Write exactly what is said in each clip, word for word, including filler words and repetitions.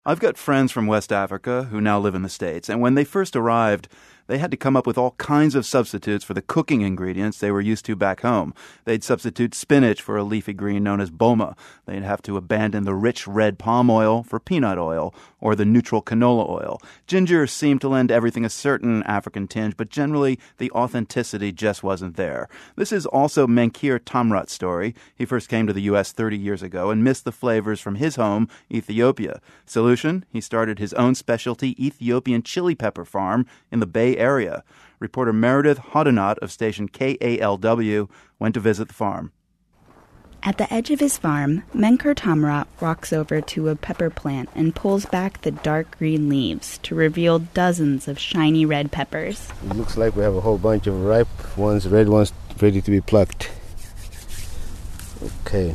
I've got friends from West Africa who now live in the States, and when they first arrived, they had to come up with all kinds of substitutes for the cooking ingredients they were used to back home. They'd substitute spinach for a leafy green known as boma. They'd have to abandon the rich red palm oil for peanut oil or the neutral canola oil. Ginger seemed to lend everything a certain African tinge, but generally the authenticity just wasn't there. This is also Menkir Tamrat's story. He first came to the U S thirty years ago and missed the flavors from his home, Ethiopia. Solution? He started his own specialty Ethiopian chili pepper farm in the Bay Area. Reporter Meredith Hodenot of station K A L W went to visit the farm. At the edge of his farm, Menkir Tamrat walks over to a pepper plant and pulls back the dark green leaves to reveal dozens of shiny red peppers. It looks like we have a whole bunch of ripe ones, red ones, ready to be plucked. Okay.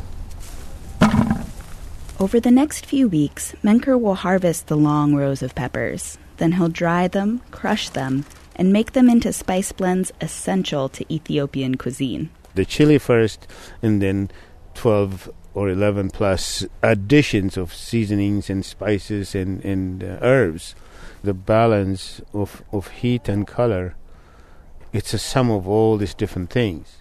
Over the next few weeks, Menkir will harvest the long rows of peppers. Then he'll dry them, crush them, and make them into spice blends essential to Ethiopian cuisine. The chili first, and then twelve or eleven plus additions of seasonings and spices and, and uh, herbs. The balance of, of heat and color, it's a sum of all these different things.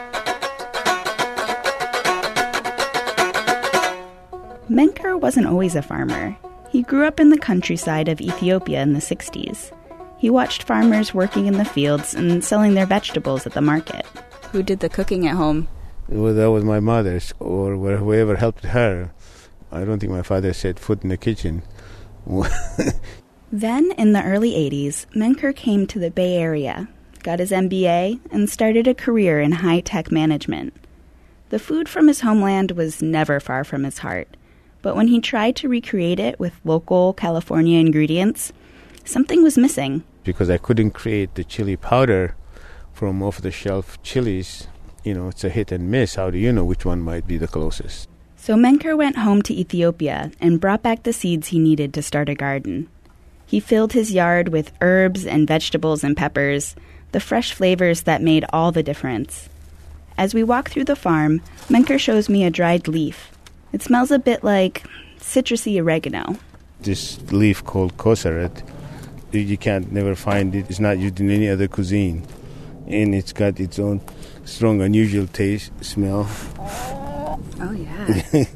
Menkir wasn't always a farmer. He grew up in the countryside of Ethiopia in the sixties. He watched farmers working in the fields and selling their vegetables at the market. Who did the cooking at home? Well, that was my mother's, or whoever helped her. I don't think my father set foot in the kitchen. Then, in the early eighties, Menkir came to the Bay Area, got his M B A, and started a career in high-tech management. The food from his homeland was never far from his heart. But when he tried to recreate it with local California ingredients, something was missing. Because I couldn't create the chili powder from off-the-shelf chilies, you know, it's a hit and miss. How do you know which one might be the closest? So Menkir went home to Ethiopia and brought back the seeds he needed to start a garden. He filled his yard with herbs and vegetables and peppers, the fresh flavors that made all the difference. As we walk through the farm, Menkir shows me a dried leaf. It smells a bit like citrusy oregano. This leaf called kosaret, you can't never find it. It's not used in any other cuisine. And it's got its own strong, unusual taste, smell. Oh, yeah.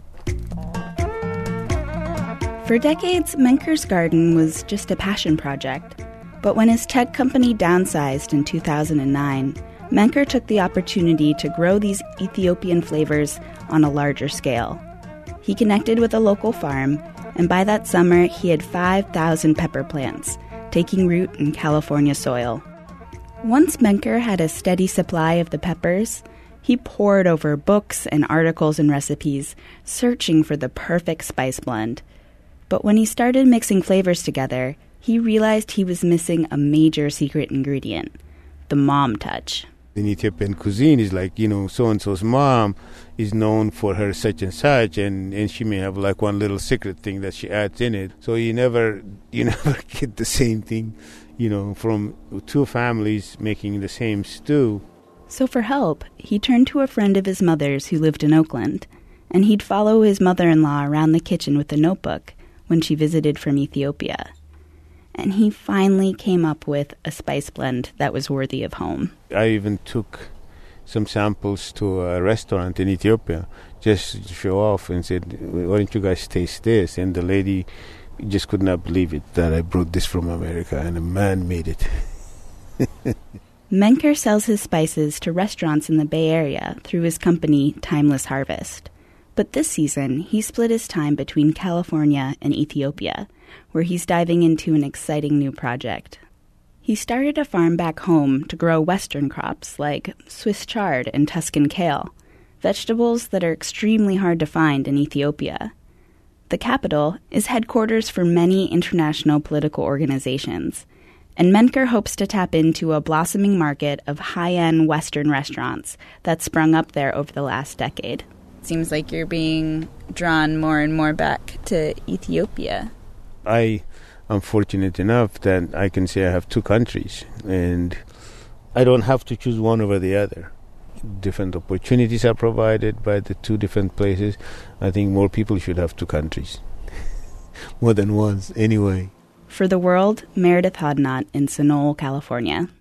For decades, Menkir's garden was just a passion project. But when his tech company downsized in two thousand nine, Menkir took the opportunity to grow these Ethiopian flavors on a larger scale. He connected with a local farm, and by that summer, he had five thousand pepper plants, taking root in California soil. Once Menkir had a steady supply of the peppers, he pored over books and articles and recipes, searching for the perfect spice blend. But when he started mixing flavors together, he realized he was missing a major secret ingredient, the mom touch. In Ethiopian cuisine, is like, you know, so-and-so's mom is known for her such and such, and, and she may have like one little secret thing that she adds in it. So you never, you never get the same thing, you know, from two families making the same stew. So for help, he turned to a friend of his mother's who lived in Oakland, and he'd follow his mother-in-law around the kitchen with a notebook when she visited from Ethiopia. And he finally came up with a spice blend that was worthy of home. I even took some samples to a restaurant in Ethiopia just to show off and said, why don't you guys taste this? And the lady just could not believe it, that I brought this from America and a man made it. Menkir sells his spices to restaurants in the Bay Area through his company, Timeless Harvest. But this season, he split his time between California and Ethiopia, where he's diving into an exciting new project. He started a farm back home to grow Western crops like Swiss chard and Tuscan kale, vegetables that are extremely hard to find in Ethiopia. The capital is headquarters for many international political organizations, and Menkir hopes to tap into a blossoming market of high-end Western restaurants that sprung up there over the last decade. Seems like you're being drawn more and more back to Ethiopia. I am fortunate enough that I can say I have two countries, and I don't have to choose one over the other. Different opportunities are provided by the two different places. I think more people should have two countries. more than once anyway. For The World, Meredith Hodnott in Sonoma, California.